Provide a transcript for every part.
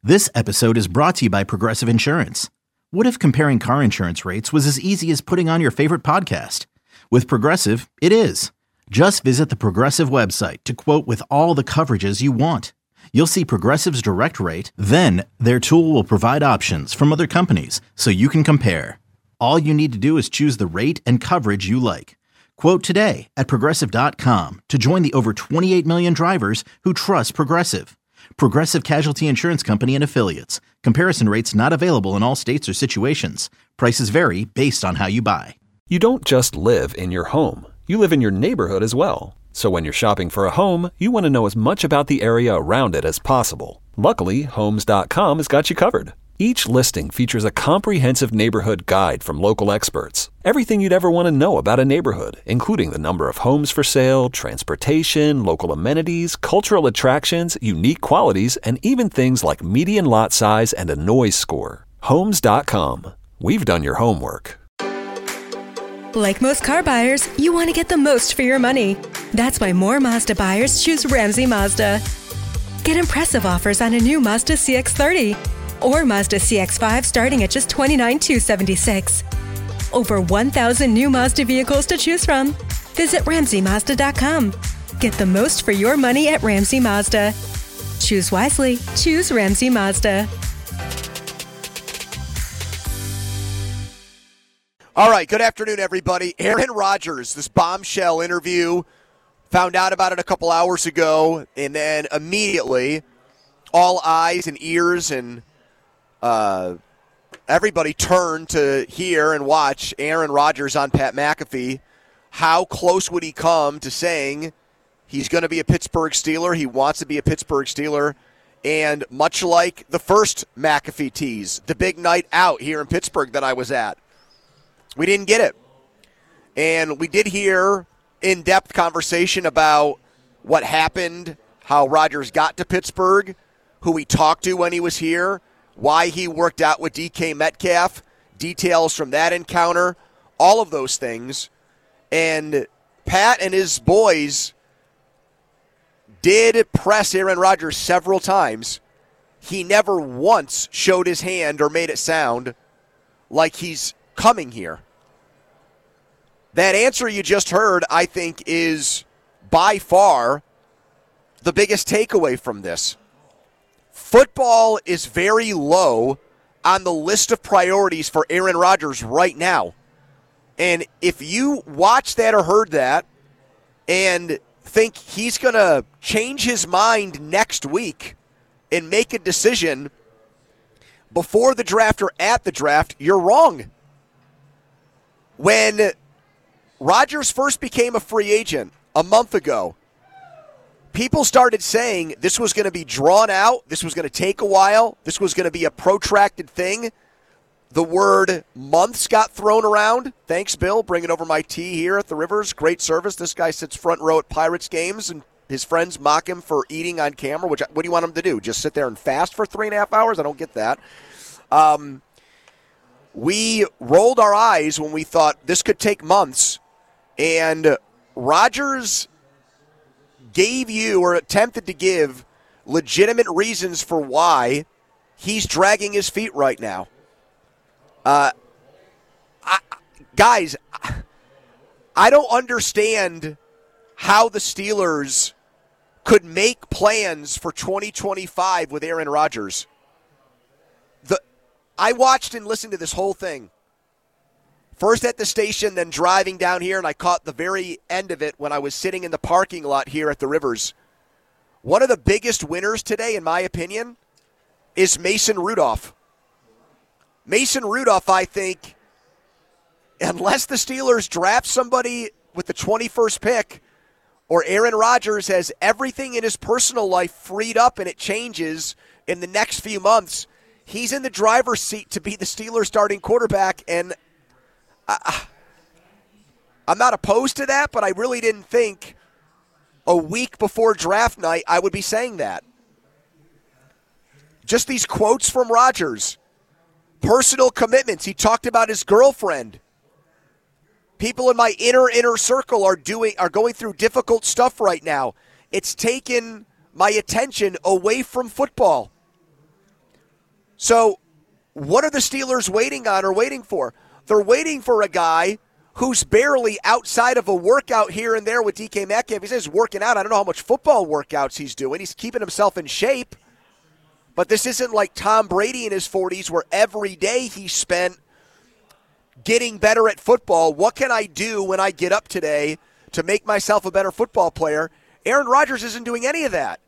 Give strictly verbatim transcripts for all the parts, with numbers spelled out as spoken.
This episode is brought to you by Progressive Insurance. What if comparing car insurance rates was as easy as putting on your favorite podcast? With Progressive, it is. Just visit the Progressive website to quote with all the coverages you want. You'll see Progressive's direct rate, then their tool will provide options from other companies so you can compare. All you need to do is choose the rate and coverage you like. Quote today at progressive dot com to join the over twenty-eight million drivers who trust Progressive. Progressive Casualty Insurance Company and Affiliates. Comparison rates not available in all states or situations. Prices vary based on how you buy. You don't just live in your home. You live in your neighborhood as well. So when you're shopping for a home, you want to know as much about the area around it as possible. Luckily, Homes dot com has got you covered. Each listing features a comprehensive neighborhood guide from local experts. Everything you'd ever want to know about a neighborhood, including the number of homes for sale, transportation, local amenities, cultural attractions, unique qualities, and even things like median lot size and a noise score. Homes dot com. We've done your homework. Like most car buyers, you want to get the most for your money. That's why more Mazda buyers choose Ramsey Mazda. Get impressive offers on a new Mazda C X thirty or Mazda C X five starting at just twenty-nine thousand two hundred seventy-six dollars. Over one thousand new Mazda vehicles to choose from. Visit Ramsey Mazda dot com. Get the most for your money at Ramsey Mazda. Choose wisely. Choose Ramsey Mazda. All right, good afternoon, everybody. Aaron Rodgers, this bombshell interview, found out about it a couple hours ago, and then immediately all eyes and ears and uh, everybody turned to hear and watch Aaron Rodgers on Pat McAfee. How close would he come to saying he's going to be a Pittsburgh Steeler? He wants to be a Pittsburgh Steeler. And much like the first McAfee tease, the big night out here in Pittsburgh that I was at, we didn't get it. And we did hear in-depth conversation about what happened, how Rodgers got to Pittsburgh, who he talked to when he was here, why he worked out with D K Metcalf, details from that encounter, all of those things. And Pat and his boys did press Aaron Rodgers several times. He never once showed his hand or made it sound like he's coming here. That answer you just heard, I think, is by far the biggest takeaway from this. Football is very low on the list of priorities for Aaron Rodgers right now. And if you watch that or heard that and think he's going to change his mind next week and make a decision before the draft or at the draft, you're wrong. When Rodgers first became a free agent a month ago, people started saying this was going to be drawn out, this was going to take a while, this was going to be a protracted thing. The word months got thrown around. Thanks, Bill, bringing over my tea here at the Rivers. Great service. This guy sits front row at Pirates games, and his friends mock him for eating on camera. Which, what do you want him to do? Just sit there and fast for three and a half hours? I don't get that. Um, we rolled our eyes when we thought this could take months, and Rodgers gave you or attempted to give legitimate reasons for why he's dragging his feet right now. Uh, I, guys, I don't understand how the Steelers could make plans for twenty twenty-five with Aaron Rodgers. The I watched and listened to this whole thing. First at the station, then driving down here, and I caught the very end of it when I was sitting in the parking lot here at the Rivers. One of the biggest winners today, in my opinion, is Mason Rudolph. Mason Rudolph, I think, unless the Steelers draft somebody with the twenty-first pick, or Aaron Rodgers has everything in his personal life freed up and it changes in the next few months, he's in the driver's seat to be the Steelers starting quarterback, and I, I'm not opposed to that, but I really didn't think a week before draft night I would be saying that. Just these quotes from Rodgers. Personal commitments. He talked about his girlfriend. People in my inner, inner circle are doing are going through difficult stuff right now. It's taken my attention away from football. So what are the Steelers waiting on or waiting for? They're waiting for a guy who's barely outside of a workout here and there with D K Metcalf. He says he's working out. I don't know how much football workouts he's doing. He's keeping himself in shape. But this isn't like Tom Brady in his forties where every day he spent getting better at football. What can I do when I get up today to make myself a better football player? Aaron Rodgers isn't doing any of that.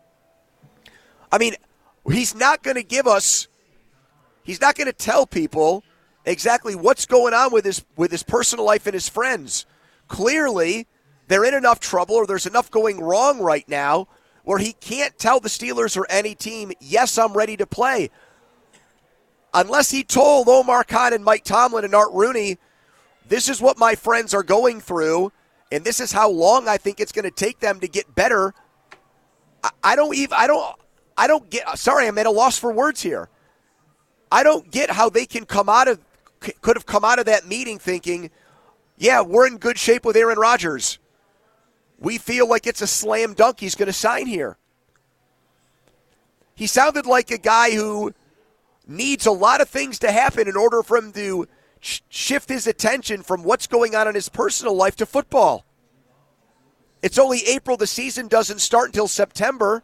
I mean, he's not going to give us, he's not going to tell people exactly what's going on with his with his personal life and his friends. Clearly, they're in enough trouble or there's enough going wrong right now where he can't tell the Steelers or any team, yes, I'm ready to play. Unless he told Omar Khan and Mike Tomlin and Art Rooney, this is what my friends are going through, and this is how long I think it's going to take them to get better. I, I don't even, I don't, I don't get, sorry, I'm at a loss for words here. I don't get how they can come out of, could have come out of that meeting thinking, yeah, we're in good shape with Aaron Rodgers. We feel like it's a slam dunk he's going to sign here. He sounded like a guy who needs a lot of things to happen in order for him to sh- shift his attention from what's going on in his personal life to football. It's only April. The season doesn't start until September.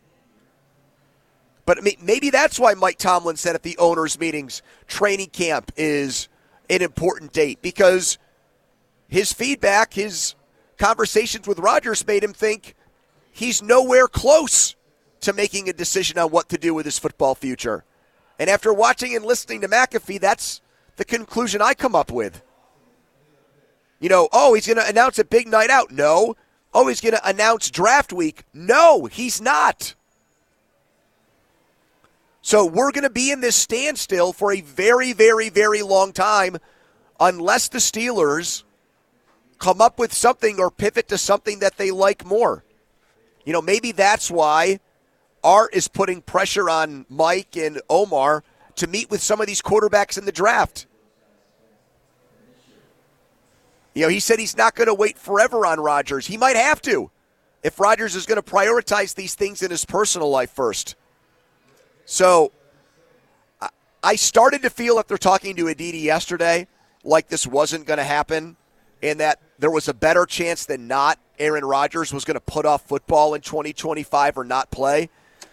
But maybe that's why Mike Tomlin said at the owners' meetings, training camp is an important date, because his feedback, his conversations with Rodgers made him think he's nowhere close to making a decision on what to do with his football future. And after watching and listening to McAfee, that's the conclusion I come up with. You know, oh, he's going to announce a big night out. No. Oh, he's going to announce draft week. No, he's not. So we're going to be in this standstill for a very, very, very long time unless the Steelers come up with something or pivot to something that they like more. You know, maybe that's why Art is putting pressure on Mike and Omar to meet with some of these quarterbacks in the draft. You know, he said he's not going to wait forever on Rodgers. He might have to if Rodgers is going to prioritize these things in his personal life first. So I started to feel after talking to Aditi yesterday like this wasn't going to happen and that there was a better chance than not Aaron Rodgers was going to put off football in twenty twenty-five or not play.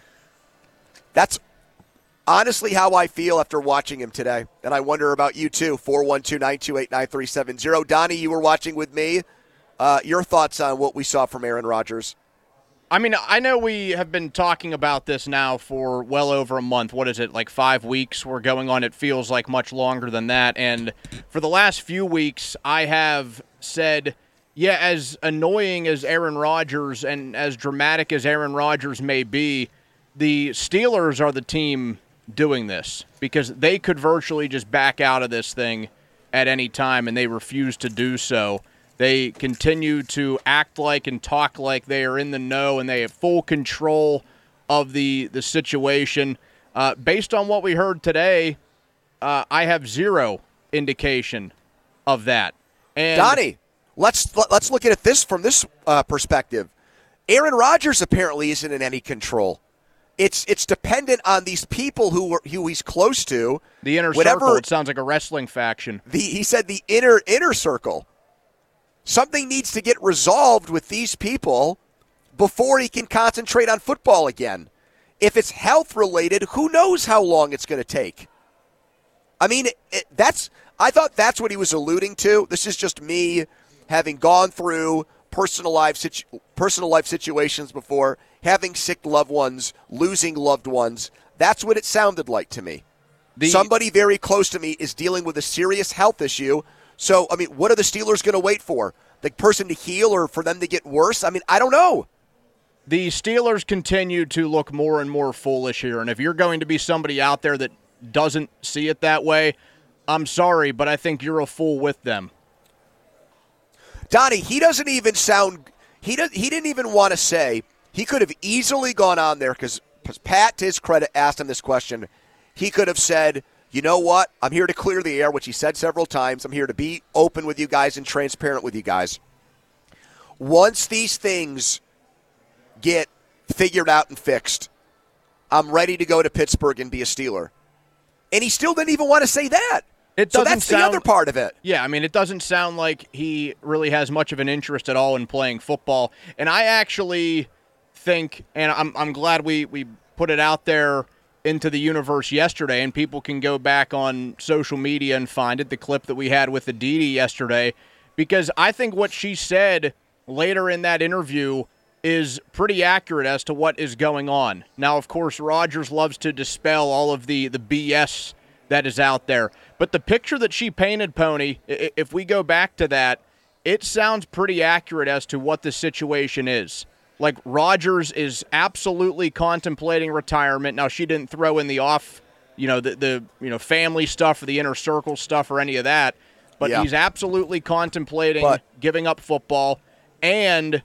That's honestly how I feel after watching him today. And I wonder about you too. four one two, nine two eight, nine three seven zero. Donnie, you were watching with me. Uh, your thoughts on what we saw from Aaron Rodgers? I mean, I know we have been talking about this now for well over a month. What is it, like five weeks we're going on? It feels like much longer than that. And for the last few weeks, I have said, yeah, as annoying as Aaron Rodgers and as dramatic as Aaron Rodgers may be, the Steelers are the team doing this because they could virtually just back out of this thing at any time, and they refuse to do so. They continue to act like and talk like they are in the know and they have full control of the, the situation. Uh, based on what we heard today, uh, I have zero indication of that. And Donnie, let's let's look at it this from this uh, perspective. Aaron Rodgers apparently isn't in any control. It's it's dependent on these people who are, who he's close to. The inner Whatever, circle. It sounds like a wrestling faction. The, he said the inner inner circle. Something needs to get resolved with these people before he can concentrate on football again. If it's health-related, who knows how long it's going to take? I mean, it, it, that's. I thought that's what he was alluding to. This is just me having gone through personal life, situ, personal life situations before, having sick loved ones, losing loved ones. That's what it sounded like to me. The, Somebody very close to me is dealing with a serious health issue. So, I mean, what are the Steelers going to wait for? The person to heal or for them to get worse? I mean, I don't know. The Steelers continue to look more and more foolish here. And if you're going to be somebody out there that doesn't see it that way, I'm sorry, but I think you're a fool with them. Donnie, he doesn't even sound he does he didn't even want to say. He could have easily gone on there because Pat, to his credit, asked him this question. He could have said, you know what? I'm here to clear the air, which he said several times. I'm here to be open with you guys and transparent with you guys. Once these things get figured out and fixed, I'm ready to go to Pittsburgh and be a Steeler. And he still didn't even want to say that. It so doesn't that's sound, the other part of it. Yeah, I mean, it doesn't sound like he really has much of an interest at all in playing football. And I actually think, and I'm I'm glad we, we put it out there into the universe yesterday, and people can go back on social media and find it, the clip that we had with Aditi yesterday, because I think what she said later in that interview is pretty accurate as to what is going on. Now, of course, Rodgers loves to dispel all of the, the B S that is out there. But the picture that she painted, Pony, if we go back to that, it sounds pretty accurate as to what the situation is. Like, Rodgers is absolutely contemplating retirement. Now, she didn't throw in the off, you know, the, the you know family stuff or the inner circle stuff or any of that, but yeah. He's absolutely contemplating but, giving up football. And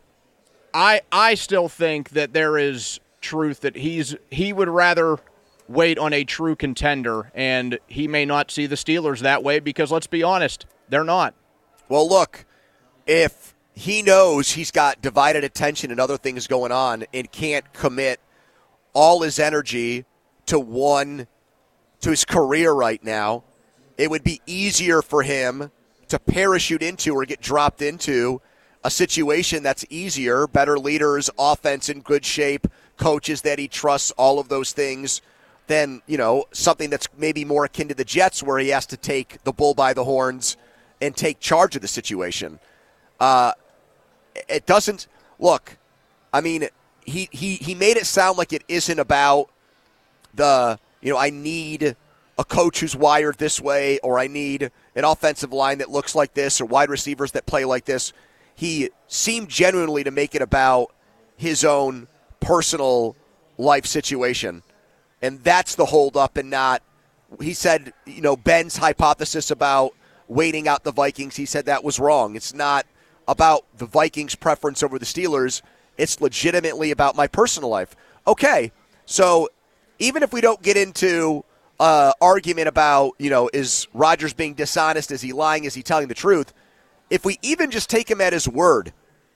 I I still think that there is truth that he's he would rather wait on a true contender, and he may not see the Steelers that way because, let's be honest, they're not. Well, look, if he knows he's got divided attention and other things going on and can't commit all his energy to one, to his career right now, it would be easier for him to parachute into or get dropped into a situation that's easier, better leaders, offense in good shape, coaches that he trusts, all of those things, than, you know, something that's maybe more akin to the Jets where he has to take the bull by the horns and take charge of the situation. Uh, it doesn't look. I mean, he, he, he made it sound like it isn't about the, you know, I need a coach who's wired this way, or I need an offensive line that looks like this, or wide receivers that play like this. He seemed genuinely to make it about his own personal life situation. And that's the holdup, and not, he said, you know, Ben's hypothesis about waiting out the Vikings, he said that was wrong. It's not about the Vikings' preference over the Steelers. It's legitimately about my personal life. Okay, so even if we don't get into uh, argument about, you know, is Rodgers being dishonest? Is he lying? Is he telling the truth? If we even just take him at his word,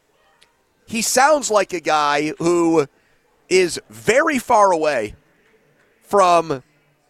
he sounds like a guy who is very far away from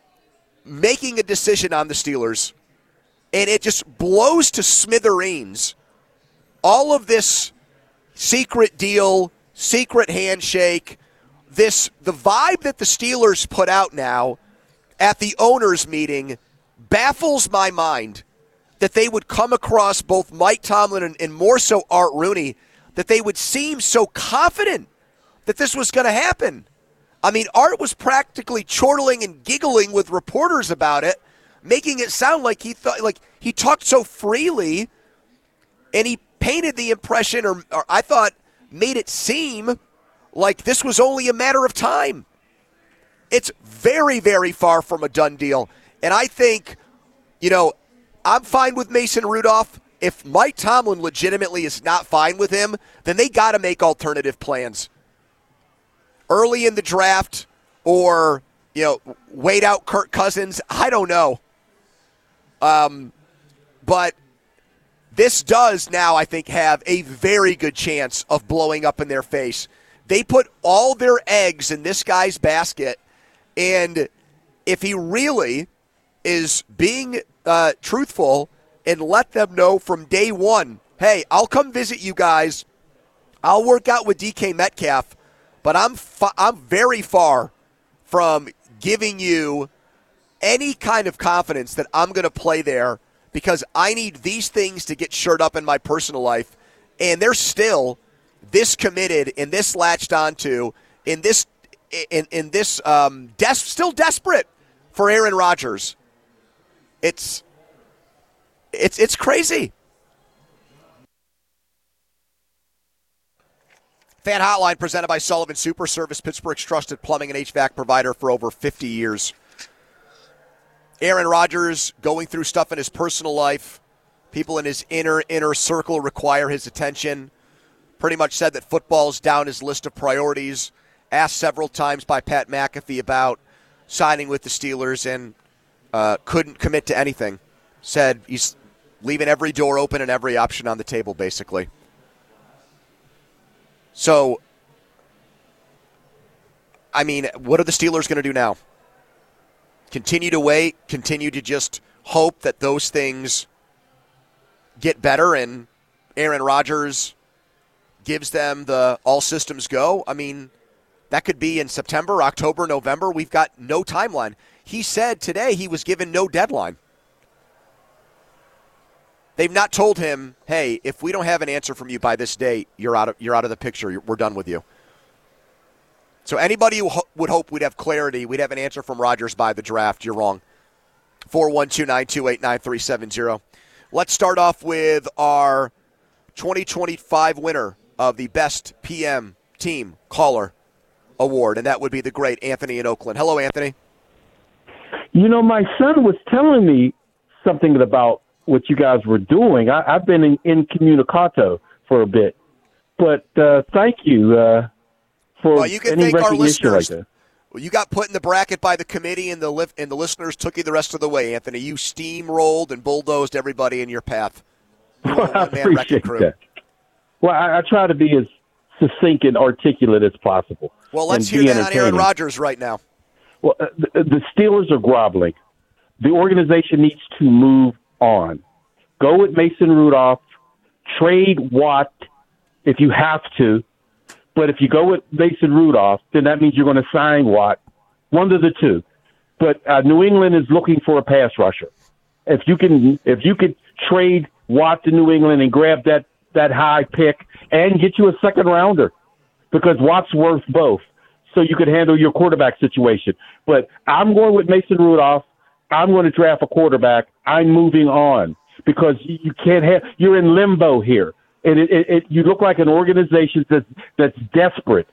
making a decision on the Steelers, and it just blows to smithereens all of this secret deal, secret handshake, this the vibe that the Steelers put out now at the owners' meeting baffles my mind, that they would come across both Mike Tomlin and, and more so Art Rooney, that they would seem so confident that this was going to happen. I mean, Art was practically chortling and giggling with reporters about it, making it sound like he thought, like he talked so freely, and he painted the impression, or, or I thought made it seem like this was only a matter of time. It's very, very far from a done deal. And I think, you know, I'm fine with Mason Rudolph. If Mike Tomlin legitimately is not fine with him, then they got to make alternative plans. Early in the draft, or, you know, wait out Kirk Cousins. I don't know. Um, but this does now, I think, have a very good chance of blowing up in their face. They put all their eggs in this guy's basket, and if he really is being uh, truthful and let them know from day one, hey, I'll come visit you guys. I'll work out with D K Metcalf, but I'm fa- I'm very far from giving you any kind of confidence that I'm going to play there, because I need these things to get shored up in my personal life. And they're still this committed and this latched onto, in this in, in this um, des- still desperate for Aaron Rodgers. It's it's it's crazy. Fan Hotline presented by Sullivan Super Service, Pittsburgh's trusted plumbing and H V A C provider for over fifty years. Aaron Rodgers going through stuff in his personal life. People in his inner, inner circle require his attention. Pretty much said that football's down his list of priorities. Asked several times by Pat McAfee about signing with the Steelers, and uh, couldn't commit to anything. Said he's leaving every door open and every option on the table, basically. So I mean, what are the Steelers going to do now? Continue to wait, continue to just hope that those things get better and Aaron Rodgers gives them the all systems go? I mean, that could be in September, October, November. We've got no timeline. He said today he was given no deadline. They've not told him, hey, if we don't have an answer from you by this date, you're out of, you're out of the picture. You're, we're done with you. So anybody who ho- would hope we'd have clarity, we'd have an answer from Rodgers by the draft, you're wrong. four one two, nine two eight, nine three seven zero. Let's start off with our twenty twenty-five winner of the Best P M Team Caller Award, and that would be the great Anthony in Oakland. Hello, Anthony. You know, my son was telling me something about what you guys were doing. I, I've been in, incommunicato for a bit, but uh, thank you uh, for well, you can any thank our recognition like listeners. that. Well, you got put in the bracket by the committee, and the li- and the listeners took you the rest of the way, Anthony. You steamrolled and bulldozed everybody in your path. You Well, I appreciate that. Well, I, I try to be as succinct and articulate as possible. Well, let's and hear be that on Aaron entertaining. Rodgers right now. Well, uh, the, the Steelers are groveling. The organization needs to move on. Go with Mason Rudolph. Trade Watt if you have to. But if you go with Mason Rudolph, then that means you're going to sign Watt. One of the two. But uh, New England is looking for a pass rusher. If you can, if you could trade Watt to New England and grab that, that high pick and get you a second rounder, because Watt's worth both, so you could handle your quarterback situation. But I'm going with Mason Rudolph. I'm going to draft a quarterback. I'm moving on because you can't have. You're in limbo here, and it, it, it, you look like an organization that's that's desperate.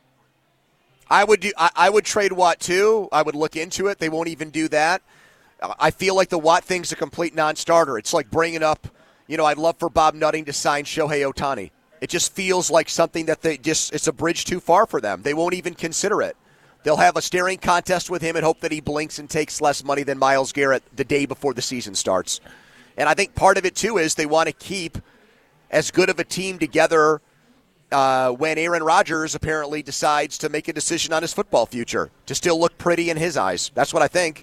I would do. I, I would trade Watt too. I would look into it. They won't even do that. I feel like the Watt thing's a complete non-starter. It's like bringing up, you know, I'd love for Bob Nutting to sign Shohei Ohtani. It just feels like something that they just, it's a bridge too far for them. They won't even consider it. They'll have a staring contest with him and hope that he blinks and takes less money than Myles Garrett the day before the season starts. And I think part of it, too, is they want to keep as good of a team together uh, when Aaron Rodgers apparently decides to make a decision on his football future to still look pretty in his eyes. That's what I think.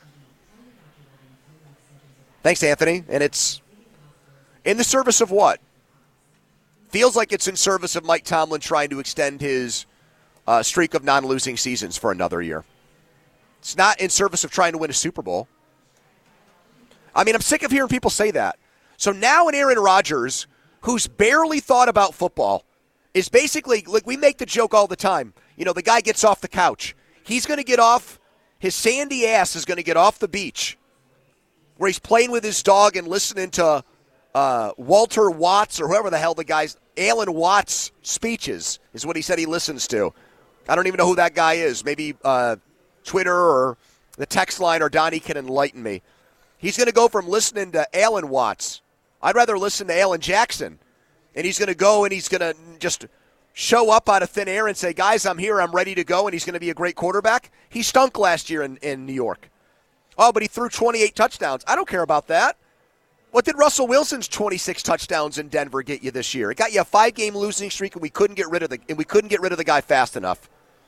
Thanks, Anthony. And it's in the service of what? Feels like it's in service of Mike Tomlin trying to extend his uh, streak of non-losing seasons for another year. It's not in service of trying to win a Super Bowl. I mean, I'm sick of hearing people say that. So now an Aaron Rodgers, who's barely thought about football, is basically, like we make the joke all the time, you know, the guy gets off the couch. He's going to get off, his sandy ass is going to get off the beach where he's playing with his dog and listening to uh, Walter Watts or whoever the hell the guy's, Alan Watts speeches is what he said he listens to. I don't even know who that guy is. Maybe uh, Twitter or the text line or Donnie can enlighten me. He's going to go from listening to Alan Watts. I'd rather listen to Alan Jackson. And he's going to go and he's going to just show up out of thin air and say, guys, I'm here, I'm ready to go, and he's going to be a great quarterback. He stunk last year in, in New York. Oh, but he threw twenty-eight touchdowns. I don't care about that. What did Russell Wilson's twenty-six touchdowns in Denver get you this year? It got you a five-game losing streak, and we couldn't get rid of the and we couldn't get rid of the guy fast enough.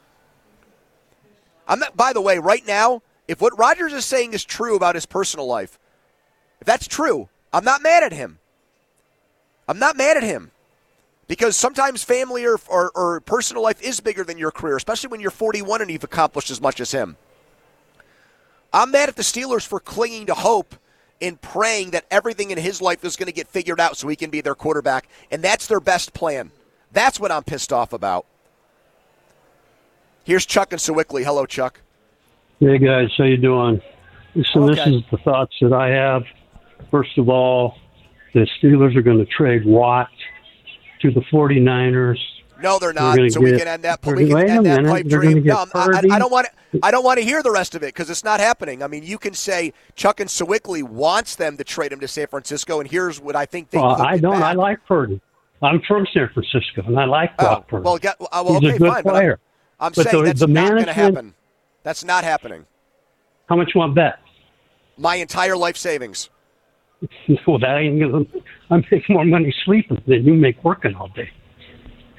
I'm not, by the way, right now, if what Rodgers is saying is true about his personal life, if that's true, I'm not mad at him. I'm not mad at him. Because sometimes family or, or, or personal life is bigger than your career, especially when you're forty-one and you've accomplished as much as him. I'm mad at the Steelers for clinging to hope and praying that everything in his life is going to get figured out so he can be their quarterback, and that's their best plan. That's what I'm pissed off about. Here's Chuck and Sewickley. Hello, Chuck. Hey, guys. How you doing? Listen, Okay. This is the thoughts that I have. First of all, the Steelers are going to trade Watt to the 49ers. No, they're not. They're So gonna we get- can end that. they're- We can wait a end that minute. pipe They're gonna dream. get No, I'm- I, Purdy. I don't want. I don't want to hear the rest of it because it's not happening. I mean, you can say Chuck and Sewickley wants them to trade him to San Francisco, and here's what I think they. Well, could I get don't. back. I like Purdy. I'm from San Francisco, and I like Oh, Brock Purdy. well, get, uh, well, He's okay, a good fine. But I'm, player. I'm But saying the- that's the not going to management- happen. That's not happening. How much you want to bet? My entire life savings. Well, that ain't gonna. I make more money sleeping than you make working all day.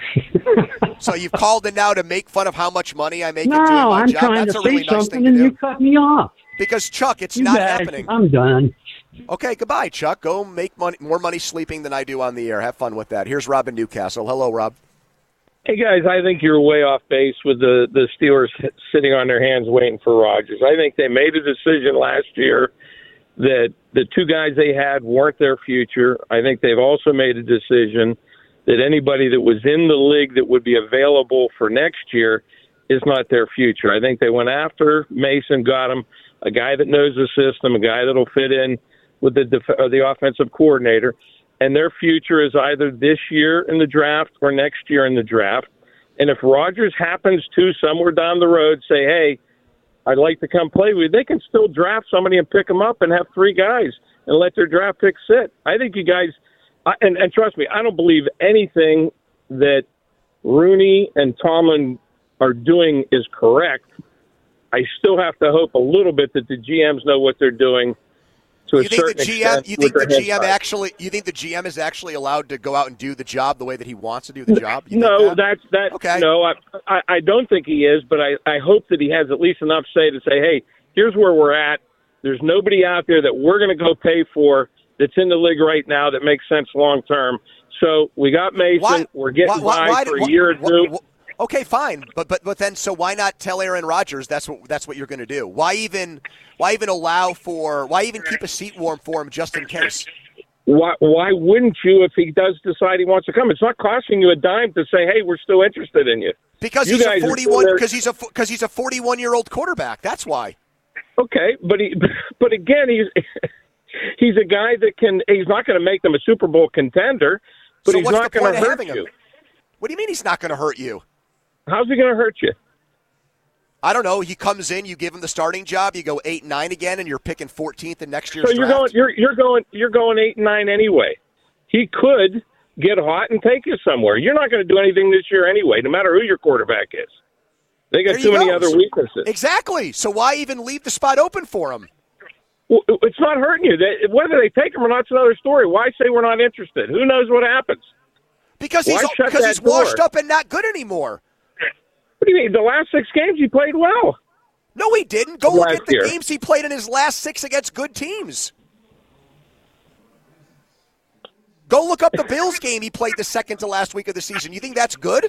So you've called in now to make fun of how much money I make no, at doing my I'm job? trying That's to a really say nice something thing to and do. you cut me off. Because, Chuck, it's You not guys, happening. I'm done. Okay, goodbye, Chuck. Go make money, more money sleeping than I do on the air. Have fun with that. Here's Rob in Newcastle. Hello, Rob. Hey, guys, I think you're way off base with the, the Steelers sitting on their hands waiting for Rodgers. I think they made a decision last year that the two guys they had weren't their future. I think they've also made a decision that anybody that was in the league that would be available for next year is not their future. I think they went after Mason, got him, a guy that knows the system, a guy that'll fit in with the def- or the offensive coordinator, and their future is either this year in the draft or next year in the draft. And if Rodgers happens to somewhere down the road say, hey, I'd like to come play with you, they can still draft somebody and pick them up and have three guys and let their draft pick sit. I think you guys, and, and trust me, I don't believe anything that Rooney and Tomlin are doing is correct. I still have to hope a little bit that the G Ms know what they're doing to a You think certain the G M? extent. You think with the their G M head actually? You think the G M is actually allowed to go out and do the job the way that he wants to do the job? You No, think that? that's that. Okay. No, I, I I don't think he is, but I I hope that he has at least enough say to say, hey, here's where we're at. There's nobody out there that we're going to go pay for that's in the league right now that makes sense long term. So we got Mason. Why, we're getting why, by why, for why, a year or two. why, okay, fine, but but but then so why not tell Aaron Rodgers that's what that's what you're going to do? Why even why even allow for why even keep a seat warm for him just in case? Why why wouldn't you if he does decide he wants to come? It's not costing you a dime to say, hey, we're still interested in you. Because you he's guys a are forty-one. there- Because he's a because he's a forty-one-year-old quarterback. That's why. Okay, but he, but again, he's he's a guy that can. He's not going to make them a Super Bowl contender, but So he's what's not the going point to of hurt having you. him? What do you mean he's not going to hurt you? How's he going to hurt you? I don't know. He comes in, you give him the starting job, you go eight and nine again, and you're picking fourteenth in next year's So you're draft. going, you're you're going, you're going eight and nine anyway. He could get hot and take you somewhere. You're not going to do anything this year anyway, no matter who your quarterback is. They got There too you many go. other So- weaknesses. Exactly. So why even leave the spot open for him? Well, it's not hurting you. They, whether they take him or not's another story. Why say we're not interested? Who knows what happens? Because Why he's shut because that he's washed door? up and not good anymore. What do you mean? The last six games he played well. No, he didn't. Go look Last at the year. games he played in his last six against good teams. Go look up the Bills game he played the second to last week of the season. You think that's good?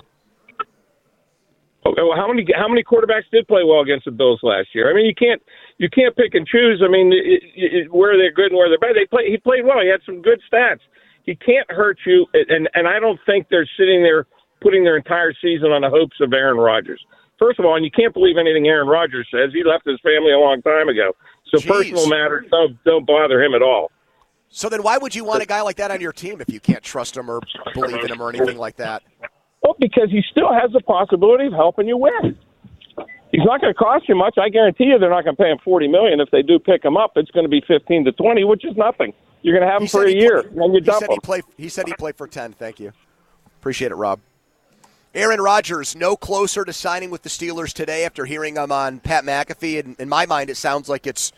Okay, well, how many how many quarterbacks did play well against the Bills last year? I mean, you can't you can't pick and choose. I mean, it, it, where they're good and where they're bad. They play. He played well. He had some good stats. He can't hurt you, and and I don't think they're sitting there putting their entire season on the hopes of Aaron Rodgers. First of all, and you can't believe anything Aaron Rodgers says. He left his family a long time ago. So Jeez. personal matters don't don't bother him at all. So then why would you want a guy like that on your team if you can't trust him or believe in him or anything like that? Well, because he still has the possibility of helping you win. He's not going to cost you much. I guarantee you they're not going to pay him forty million dollars. If they do pick him up, it's going to be fifteen to twenty, which is nothing. You're going to have him He for said a he year, play- and then you he dump said him. he played. He said he played for ten. Thank you. Appreciate it, Rob. Aaron Rodgers, no closer to signing with the Steelers today after hearing him on Pat McAfee. And in my mind, it sounds like it's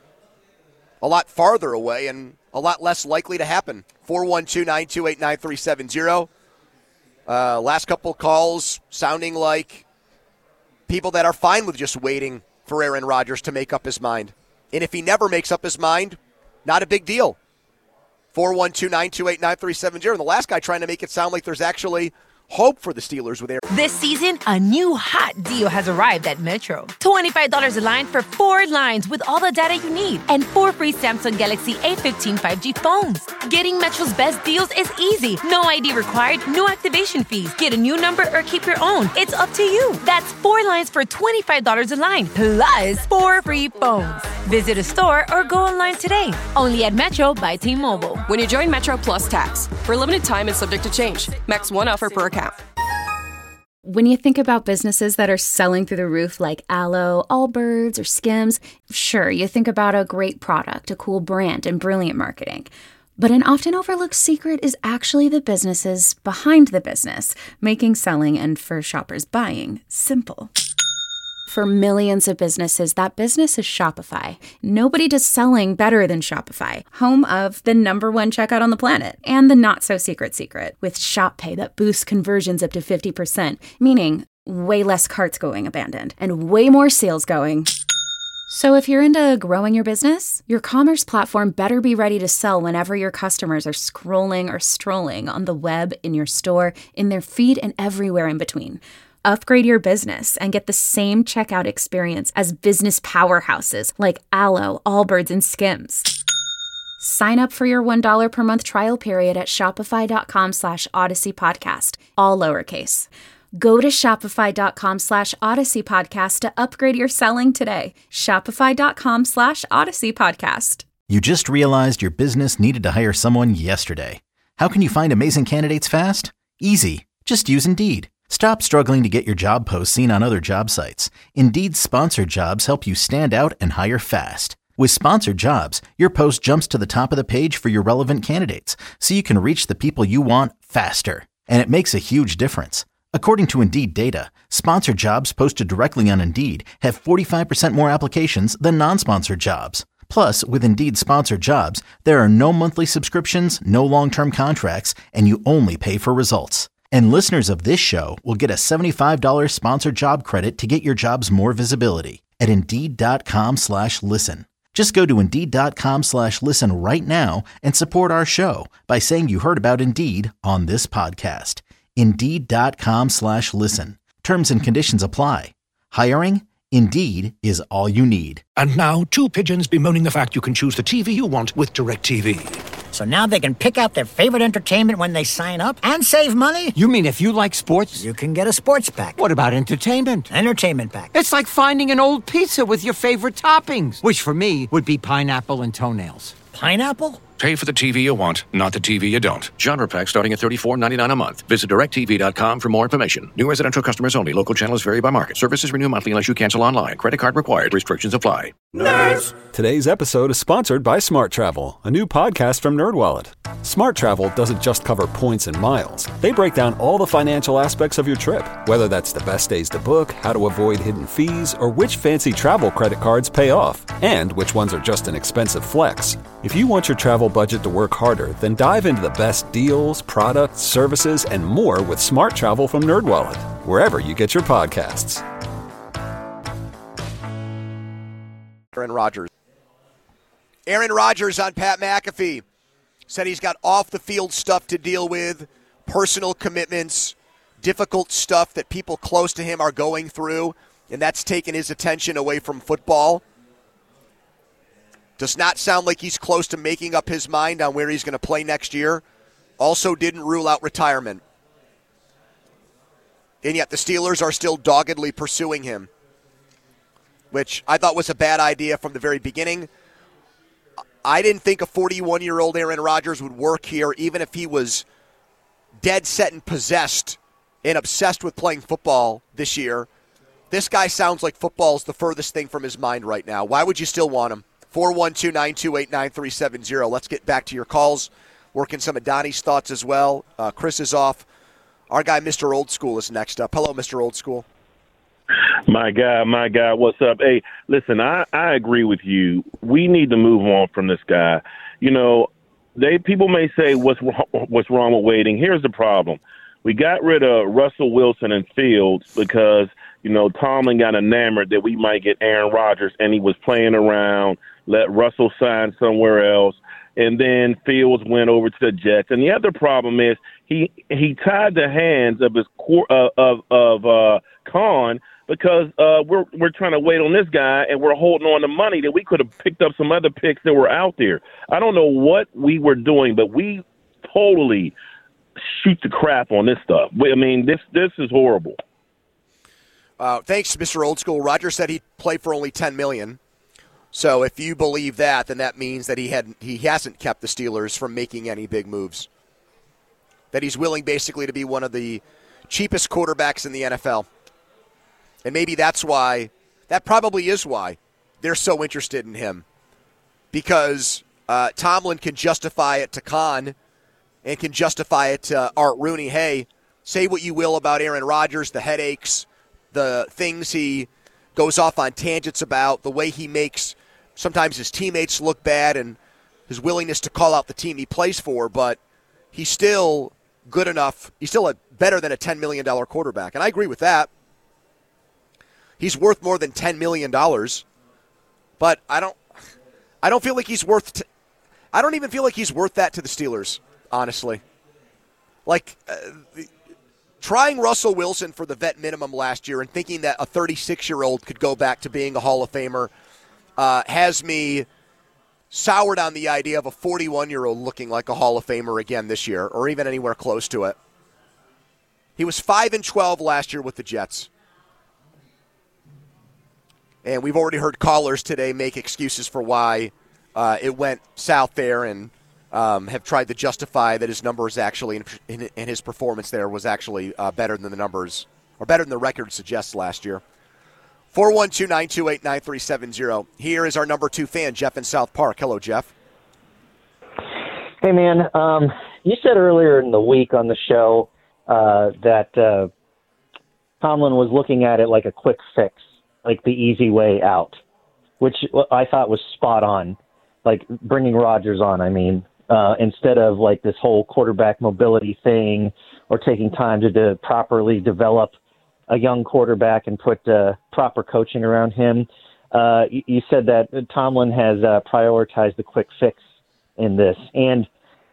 a lot farther away and a lot less likely to happen. four one two, nine two eight, nine three seven zero. Uh, last couple calls sounding like people that are fine with just waiting for Aaron Rodgers to make up his mind. And if he never makes up his mind, not a big deal. four one two, nine two eight, nine three seven zero. And the last guy trying to make it sound like there's actually hope for the Steelers with Aaron. This season, a new hot deal has arrived at Metro. twenty-five dollars a line for four lines with all the data you need and four free Samsung Galaxy A fifteen five G phones. Getting Metro's best deals is easy. No I D required, no activation fees. Get a new number or keep your own. It's up to you. That's four lines for twenty-five dollars a line, plus four free phones. Visit a store or go online today. Only at Metro by T-Mobile. When you join Metro Plus Tax, for a limited time and subject to change. Max one offer per account. When you think about businesses that are selling through the roof like Aloe, Allbirds, or Skims, sure, you think about a great product, a cool brand, and brilliant marketing. But an often overlooked secret is actually the businesses behind the business, making selling and for shoppers buying simple. For millions of businesses, that business is Shopify. Nobody does selling better than Shopify, home of the number one checkout on the planet and the not-so-secret secret with Shop Pay that boosts conversions up to fifty percent, meaning way less carts going abandoned and way more sales going. So if you're into growing your business, your commerce platform better be ready to sell whenever your customers are scrolling or strolling on the web, in your store, in their feed, and everywhere in between. Upgrade your business and get the same checkout experience as business powerhouses like Alo, Allbirds, and Skims. Sign up for your one dollar per month trial period at shopify.com slash Odyssey Podcast, all lowercase. Go to shopify.com slash Odyssey Podcast to upgrade your selling today. Shopify.com slash Odyssey Podcast. You just realized your business needed to hire someone yesterday. How can you find amazing candidates fast? Easy. Just use Indeed. Stop struggling to get your job posts seen on other job sites. Indeed's sponsored jobs help you stand out and hire fast. With sponsored jobs, your post jumps to the top of the page for your relevant candidates, so you can reach the people you want faster. And it makes a huge difference. According to Indeed data, sponsored jobs posted directly on Indeed have forty-five percent more applications than non-sponsored jobs. Plus, with Indeed sponsored jobs, there are no monthly subscriptions, no long-term contracts, and you only pay for results. And listeners of this show will get a seventy-five dollars sponsored job credit to get your jobs more visibility at Indeed.com slash listen. Just go to Indeed.com slash listen right now and support our show by saying you heard about Indeed on this podcast. Indeed.com slash listen. Terms and conditions apply. Hiring? Indeed is all you need. And now, two pigeons bemoaning the fact you can choose the T V you want with DirecTV. So now they can pick out their favorite entertainment when they sign up and save money? You mean if you like sports? You can get a sports pack. What about entertainment? Entertainment pack. It's like finding an old pizza with your favorite toppings, which for me would be pineapple and toenails. Pineapple? Pay for the T V you want, not the T V you don't. Genre pack starting at thirty-four ninety-nine a month. Visit direct T V dot com for more information. New residential customers only. Local channels vary by market. Services renew monthly unless you cancel online. Credit card required. Restrictions apply. Nerds! Today's episode is sponsored by Smart Travel, a new podcast from NerdWallet. Smart Travel doesn't just cover points and miles. They break down all the financial aspects of your trip, whether that's the best days to book, how to avoid hidden fees, or which fancy travel credit cards pay off, and which ones are just an expensive flex. If you want your travel budget to work harder, then dive into the best deals, products, services, and more with Smart Travel from NerdWallet, wherever you get your podcasts. Aaron Rodgers. Aaron Rodgers on Pat McAfee said he's got off-the-field stuff to deal with, personal commitments, difficult stuff that people close to him are going through, and that's taken his attention away from football. Does not sound like he's close to making up his mind on where he's going to play next year. Also didn't rule out retirement. And yet the Steelers are still doggedly pursuing him, which I thought was a bad idea from the very beginning. I didn't think a forty-one-year-old Aaron Rodgers would work here, even if he was dead set and possessed and obsessed with playing football this year. This guy sounds like football is the furthest thing from his mind right now. Why would you still want him? four one two, nine two eight, nine three seven zero. Let's get back to your calls. Working some of Donnie's thoughts as well. Uh, Chris is off. Our guy, Mister Old School, is next up. Hello, Mister Old School. My God, my God, what's up? Hey, listen, I, I agree with you. We need to move on from this guy. You know, they people may say what's wrong, what's wrong with waiting. Here's the problem. We got rid of Russell Wilson and Fields because, you know, Tomlin got enamored that we might get Aaron Rodgers, and he was playing around, let Russell sign somewhere else, and then Fields went over to the Jets. And the other problem is he he tied the hands of his uh, of of uh, Khan because uh, we're we're trying to wait on this guy, and we're holding on to money that we could have picked up some other picks that were out there. I don't know what we were doing, but we totally shoot the crap on this stuff. I mean, this this is horrible. Uh, thanks, Mister Old School. Roger said he'd play for only ten million dollars. So if you believe that, then that means that he had he hasn't kept the Steelers from making any big moves. That he's willing basically to be one of the cheapest quarterbacks in the N F L. And maybe that's why, that probably is why they're so interested in him. Because uh, Tomlin can justify it to Khan and can justify it to Art Rooney. Hey, say what you will about Aaron Rodgers, the headaches, the things he goes off on tangents about the way he makes sometimes his teammates look bad and his willingness to call out the team he plays for, but he's still good enough. He's still a, better than a ten million dollars quarterback, and I agree with that. He's worth more than ten million dollars, but I don't I don't feel like he's worth t- I don't even feel like he's worth that to the Steelers, honestly. Like, uh, trying Russell Wilson for the vet minimum last year and thinking that a thirty-six-year-old could go back to being a Hall of Famer uh, has me soured on the idea of a forty-one-year-old looking like a Hall of Famer again this year, or even anywhere close to it. He was five and twelve last year with the Jets. And we've already heard callers today make excuses for why uh, it went south there, and um, have tried to justify that his numbers actually, in, in, in his performance there, was actually uh, better than the numbers, or better than the record suggests last year. four one two, nine two eight, nine three seven zero. Here is our number two fan, Jeff in South Park. Hello, Jeff. Hey, man. Um, you said earlier in the week on the show uh, that uh, Tomlin was looking at it like a quick fix, like the easy way out, which I thought was spot on, like bringing Rodgers on, I mean, uh, instead of like this whole quarterback mobility thing or taking time to, to properly develop a young quarterback and put uh, proper coaching around him. Uh, you, you said that Tomlin has uh, prioritized the quick fix in this. And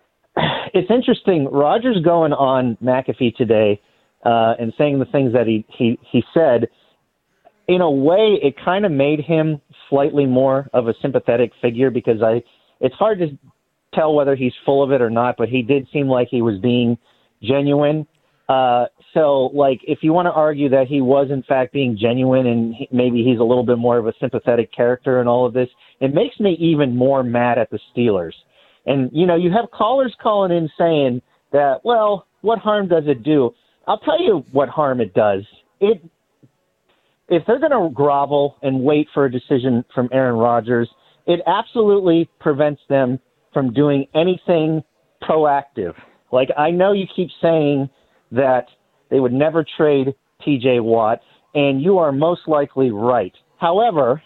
it's interesting, Rodgers going on McAfee today uh, and saying the things that he, he, he said, in a way, it kind of made him slightly more of a sympathetic figure, because I, it's hard to tell whether he's full of it or not, but he did seem like he was being genuine. Uh, so, like, if you want to argue that he was, in fact, being genuine and he, maybe he's a little bit more of a sympathetic character in all of this, it makes me even more mad at the Steelers. And, you know, you have callers calling in saying that, well, what harm does it do? I'll tell you what harm it does. It If they're going to grovel and wait for a decision from Aaron Rodgers, it absolutely prevents them from doing anything proactive. Like, I know you keep saying that they would never trade T J Watt, and you are most likely right. However,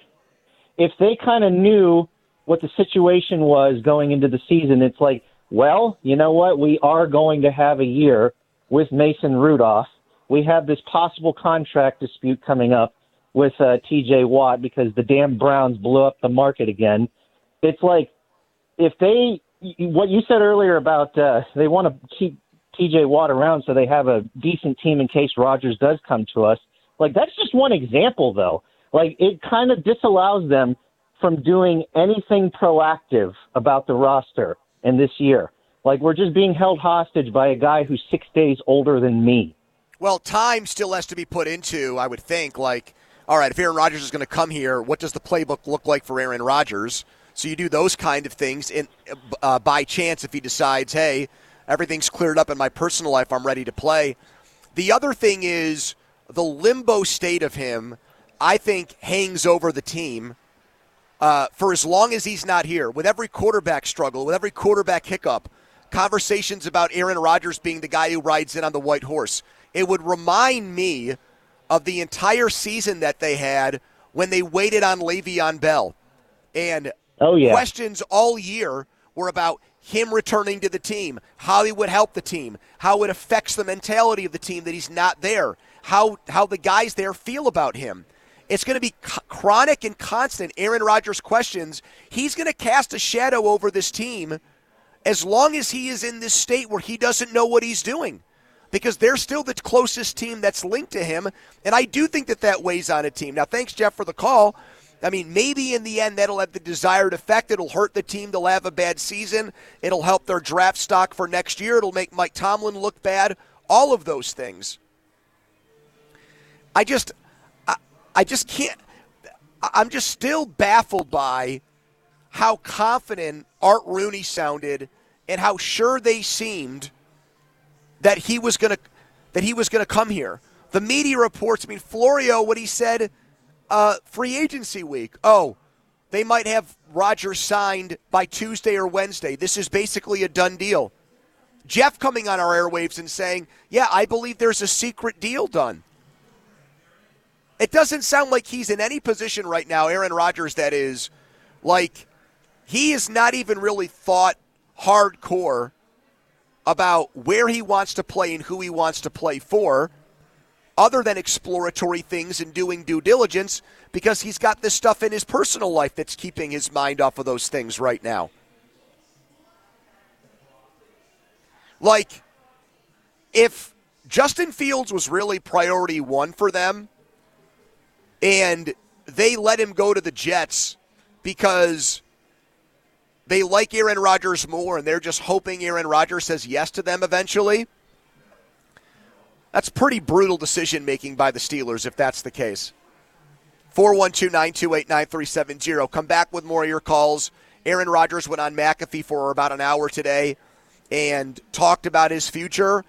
if they kind of knew what the situation was going into the season, it's like, well, you know what? We are going to have a year with Mason Rudolph. We have this possible contract dispute coming up with uh, T J Watt because the damn Browns blew up the market again. It's like, if they, what you said earlier about uh, they want to keep T J Watt around so they have a decent team in case Rodgers does come to us. Like, that's just one example, though. Like, it kind of disallows them from doing anything proactive about the roster in this year. Like, we're just being held hostage by a guy who's six days older than me. Well, time still has to be put into, I would think, like, all right, if Aaron Rodgers is going to come here, what does the playbook look like for Aaron Rodgers? So you do those kind of things in, uh, by chance if he decides, hey, everything's cleared up in my personal life, I'm ready to play. The other thing is the limbo state of him, I think, hangs over the team uh, for as long as he's not here. With every quarterback struggle, with every quarterback hiccup, conversations about Aaron Rodgers being the guy who rides in on the white horse. It would remind me of the entire season that they had when they waited on Le'Veon Bell. And oh, yeah. questions all year were about him returning to the team, how he would help the team, how it affects the mentality of the team that he's not there, how how the guys there feel about him. It's going to be c- chronic and constant Aaron Rodgers questions. He's going to cast a shadow over this team as long as he is in this state where he doesn't know what he's doing, because they're still the closest team that's linked to him, and I do think that that weighs on a team. Now, thanks, Jeff, for the call. I mean, maybe in the end that'll have the desired effect. It'll hurt the team. They'll have a bad season. It'll help their draft stock for next year. It'll make Mike Tomlin look bad. All of those things. I just, I, I just can't, I'm just still baffled by how confident Art Rooney sounded and how sure they seemed that he was going to that he was going to come here. The media reports, I mean, Florio, what he said, uh, free agency week. Oh, they might have Rodgers signed by Tuesday or Wednesday. This is basically a done deal. Jeff coming on our airwaves and saying, yeah, I believe there's a secret deal done. It doesn't sound like he's in any position right now, Aaron Rodgers, that is, like, he is not even really thought hardcore about where he wants to play and who he wants to play for, other than exploratory things and doing due diligence, because he's got this stuff in his personal life that's keeping his mind off of those things right now. Like, if Justin Fields was really priority one for them and they let him go to the Jets because they like Aaron Rodgers more and they're just hoping Aaron Rodgers says yes to them eventually, that's pretty brutal decision-making by the Steelers if that's the case. four one two, nine two eight, nine three seven zero. Come back with more of your calls. Aaron Rodgers went on McAfee for about an hour today and talked about his future.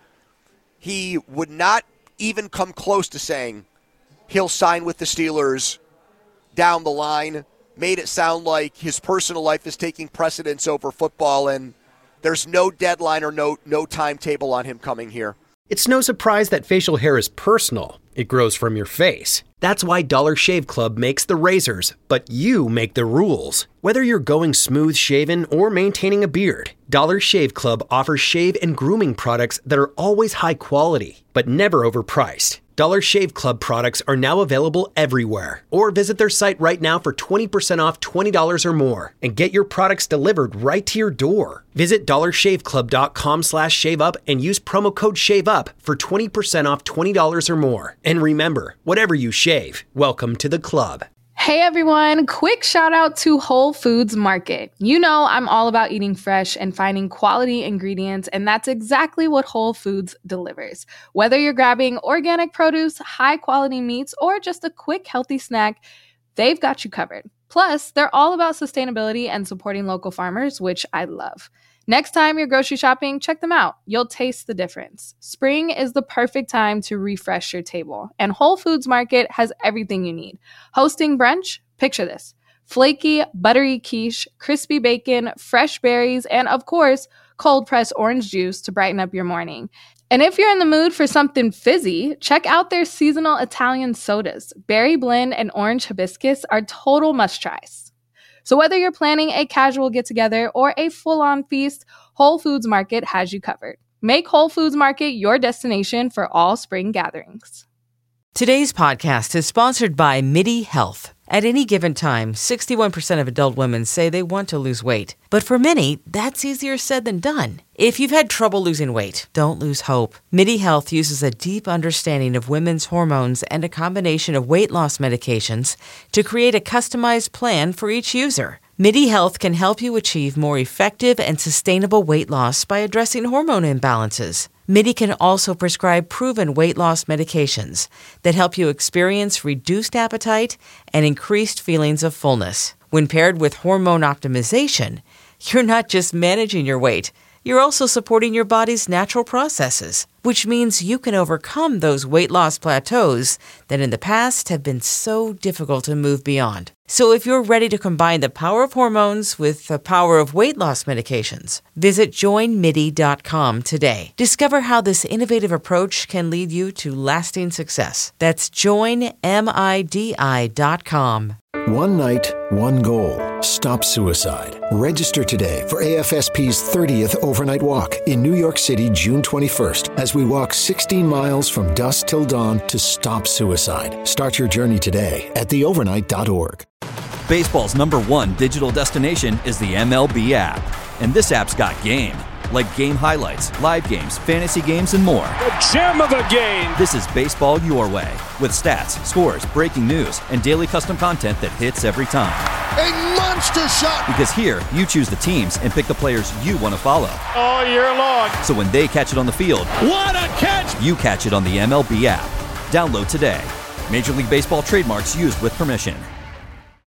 He would not even come close to saying he'll sign with the Steelers down the line. Made it sound like his personal life is taking precedence over football, and there's no deadline or no no timetable on him coming here. It's no surprise that facial hair is personal. It grows from your face. That's why Dollar Shave Club makes the razors, but you make the rules. Whether you're going smooth shaven or maintaining a beard, Dollar Shave Club offers shave and grooming products that are always high quality, but never overpriced. Dollar Shave Club products are now available everywhere. Or visit their site right now for twenty percent off twenty dollars or more and get your products delivered right to your door. Visit dollarshaveclub.com slash shave up and use promo code SHAVEUP for twenty percent off twenty dollars or more. And remember, whatever you shave, welcome to the club. Hey everyone, quick shout out to Whole Foods Market. You know I'm all about eating fresh and finding quality ingredients, and that's exactly what Whole Foods delivers. Whether you're grabbing organic produce, high quality meats, or just a quick healthy snack, they've got you covered. Plus, they're all about sustainability and supporting local farmers, which I love. Next time you're grocery shopping, check them out. You'll taste the difference. Spring is the perfect time to refresh your table, and Whole Foods Market has everything you need. Hosting brunch? Picture this. Flaky, buttery quiche, crispy bacon, fresh berries, and of course, cold-pressed orange juice to brighten up your morning. And if you're in the mood for something fizzy, check out their seasonal Italian sodas. Berry blend and orange hibiscus are total must-tries. So whether you're planning a casual get-together or a full-on feast, Whole Foods Market has you covered. Make Whole Foods Market your destination for all spring gatherings. Today's podcast is sponsored by MIDI Health. At any given time, sixty-one percent of adult women say they want to lose weight. But for many, that's easier said than done. If you've had trouble losing weight, don't lose hope. MIDI Health uses a deep understanding of women's hormones and a combination of weight loss medications to create a customized plan for each user. MIDI Health can help you achieve more effective and sustainable weight loss by addressing hormone imbalances. MIDI can also prescribe proven weight loss medications that help you experience reduced appetite and increased feelings of fullness. When paired with hormone optimization, you're not just managing your weight, you're also supporting your body's natural processes, which means you can overcome those weight loss plateaus that in the past have been so difficult to move beyond. So if you're ready to combine the power of hormones with the power of weight loss medications, visit join midi dot com today. Discover how this innovative approach can lead you to lasting success. That's join midi dot com. One night, one goal. Stop suicide. Register today for A F S P's thirtieth overnight walk in New York City, June twenty-first, as we walk sixteen miles from dusk till dawn to stop suicide. Start your journey today at the overnight dot org. Baseball's number one digital destination is the M L B app. And this app's got game. Like game highlights, live games, fantasy games, and more. The gem of the game! This is baseball your way. With stats, scores, breaking news, and daily custom content that hits every time. A monster shot! Because here, you choose the teams and pick the players you want to follow. All year long. So when they catch it on the field, what a catch! You catch it on the M L B app. Download today. Major League Baseball trademarks used with permission.